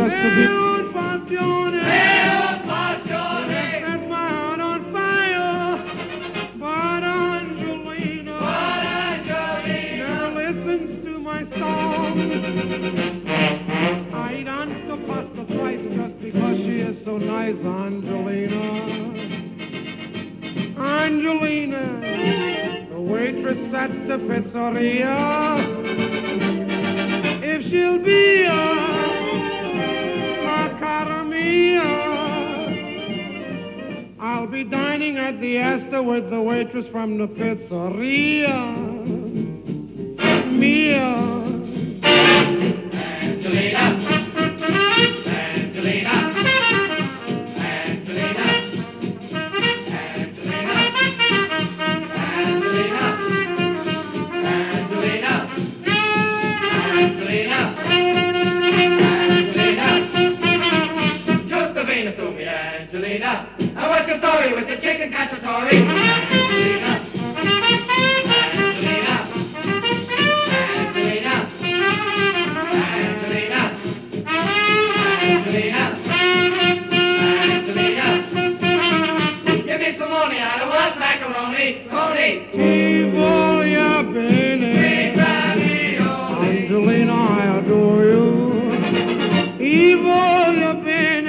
just to be... So nice, Angelina. Angelina, the waitress at the pizzeria. If she'll be a cara mia, I'll be dining at the Astor with the waitress from the pizzeria. Mia. Angelina. Angelina, now what's your story with the chicken cacciatore? Angelina, Angelina, Angelina, Angelina, Angelina, Angelina. Give me some money, I don't want macaroni. Tony. Ti voglio bene. Angelina, I adore you. Ti voglio bene.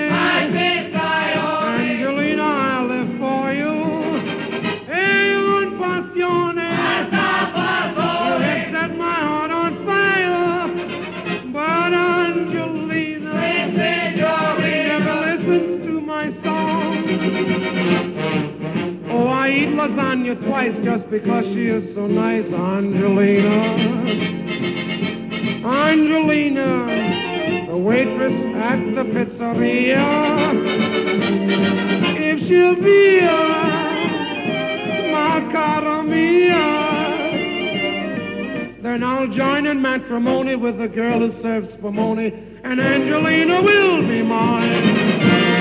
Lasagna twice just because she is so nice, Angelina. Angelina, the waitress at the pizzeria. If she'll be my cara mia, then I'll join in matrimony with the girl who serves spumoni, and Angelina will be mine.